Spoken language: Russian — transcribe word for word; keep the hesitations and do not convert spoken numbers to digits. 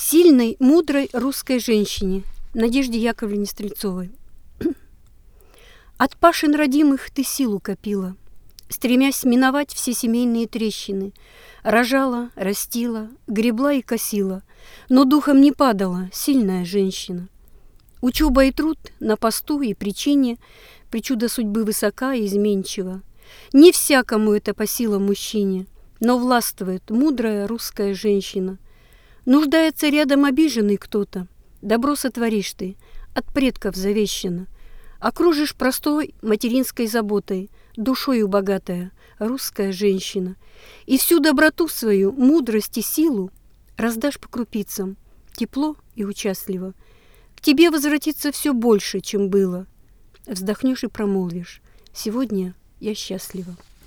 Сильной, мудрой русской женщине Надежде Яковлевне Стрельцовой. От Пашин родимых ты силу копила, стремясь миновать все семейные трещины. Рожала, растила, гребла и косила, но духом не падала сильная женщина. Учеба и труд на посту и причине, причуда судьбы высока и изменчива. Не всякому это по силам мужчине, но властвует мудрая русская женщина. Нуждается рядом обиженный кто-то, добро сотворишь ты, от предков завещано. Окружишь простой материнской заботой, душою богатая русская женщина. И всю доброту свою, мудрость и силу раздашь по крупицам, тепло и участливо. К тебе возвратится все больше, чем было. Вздохнешь и промолвишь: сегодня я счастлива.